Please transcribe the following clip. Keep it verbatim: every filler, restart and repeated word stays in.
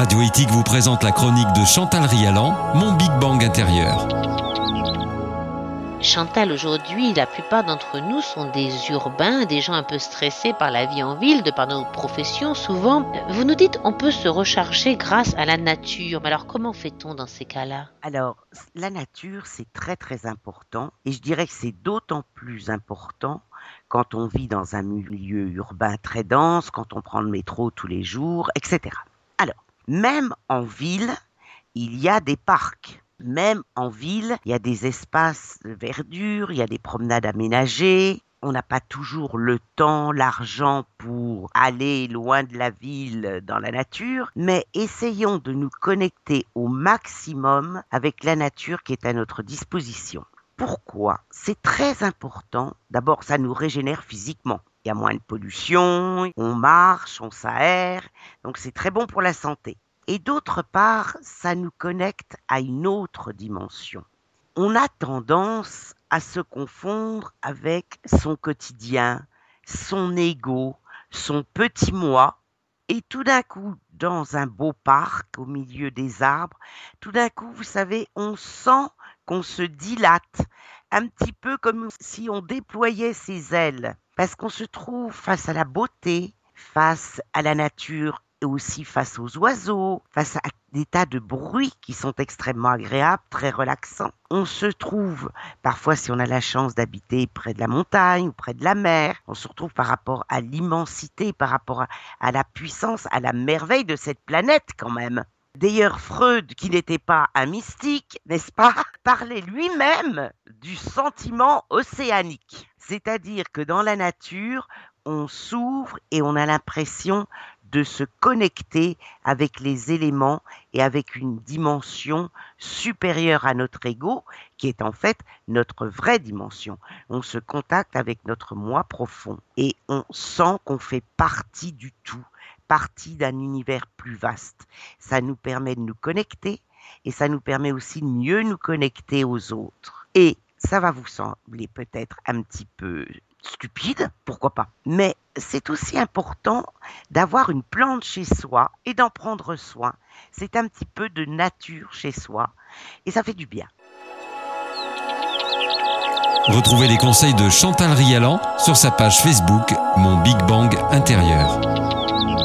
Radio Éthique vous présente la chronique de Chantal Rialan, Mon Big Bang intérieur. Chantal, aujourd'hui, la plupart d'entre nous sont des urbains, des gens un peu stressés par la vie en ville, de par nos professions souvent. Vous nous dites on peut se recharger grâce à la nature. Mais alors comment fait-on dans ces cas-là ? Alors, la nature, c'est très très important et je dirais que c'est d'autant plus important quand on vit dans un milieu urbain très dense, quand on prend le métro tous les jours, et cetera. Alors, même en ville, il y a des parcs. Même en ville, il y a des espaces de verdure, il y a des promenades aménagées. On n'a pas toujours le temps, l'argent pour aller loin de la ville dans la nature, mais essayons de nous connecter au maximum avec la nature qui est à notre disposition. Pourquoi ? C'est très important. D'abord, ça nous régénère physiquement. Il y a moins de pollution, on marche, on s'aère, donc c'est très bon pour la santé. Et d'autre part, ça nous connecte à une autre dimension. On a tendance à se confondre avec son quotidien, son ego, son petit moi. Et tout d'un coup, dans un beau parc, au milieu des arbres, tout d'un coup, vous savez, on sent qu'on se dilate, un petit peu comme si on déployait ses ailes. Parce qu'on se trouve face à la beauté, face à la nature, et aussi face aux oiseaux, face à des tas de bruits qui sont extrêmement agréables, très relaxants. On se trouve, parfois si on a la chance d'habiter près de la montagne ou près de la mer, on se retrouve par rapport à l'immensité, par rapport à, à la puissance, à la merveille de cette planète quand même. D'ailleurs, Freud, qui n'était pas un mystique, n'est-ce pas, parlait lui-même du sentiment océanique. C'est-à-dire que dans la nature, on s'ouvre et on a l'impression de se connecter avec les éléments et avec une dimension supérieure à notre ego, qui est en fait notre vraie dimension. On se contacte avec notre moi profond et on sent qu'on fait partie du tout, partie d'un univers plus vaste. Ça nous permet de nous connecter et ça nous permet aussi de mieux nous connecter aux autres. Et ça va vous sembler peut-être un petit peu stupide, pourquoi pas. Mais c'est aussi important d'avoir une plante chez soi et d'en prendre soin. C'est un petit peu de nature chez soi et ça fait du bien. Retrouvez les conseils de Chantal Rialan sur sa page Facebook Mon Big Bang intérieur.